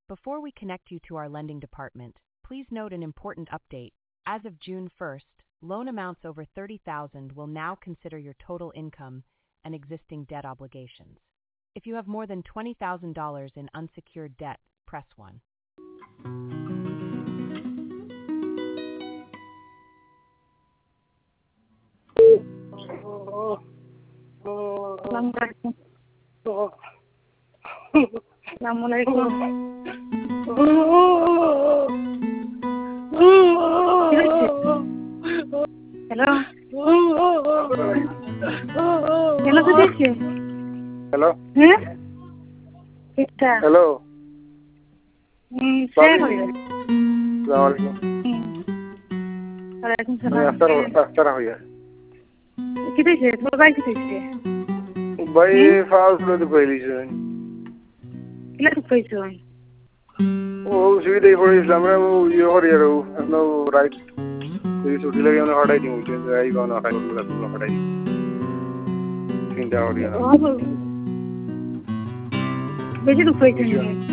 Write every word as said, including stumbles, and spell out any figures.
Before we connect you to our lending department, please note an important update. As of June first, loan amounts over thirty thousand dollars will now consider your total income and existing debt obligations. If you have more than twenty thousand dollars in unsecured debt, press one. Assalamualaikum. Assalamualaikum. Hello. Hello to this you. Hello. Huh? Kita. Hello. Hmm. Saya kali. Assalamualaikum. Waalaikumsalam. After after हो गया. किधर से? तो भाई किधर से? भाई फाउस लो तो पहली से. किला तो पैसे हैं. वो सुविधा ही पड़ी इस्लाम में वो ये हो रही है वो अपना राइट कोई छुट्टी लगी उन्हें हटाई दी मुझे तो आई कौन हटाई उन्हें लगता है हटाई. चिंता हो रही है. वैसे तो पैसे नहीं है.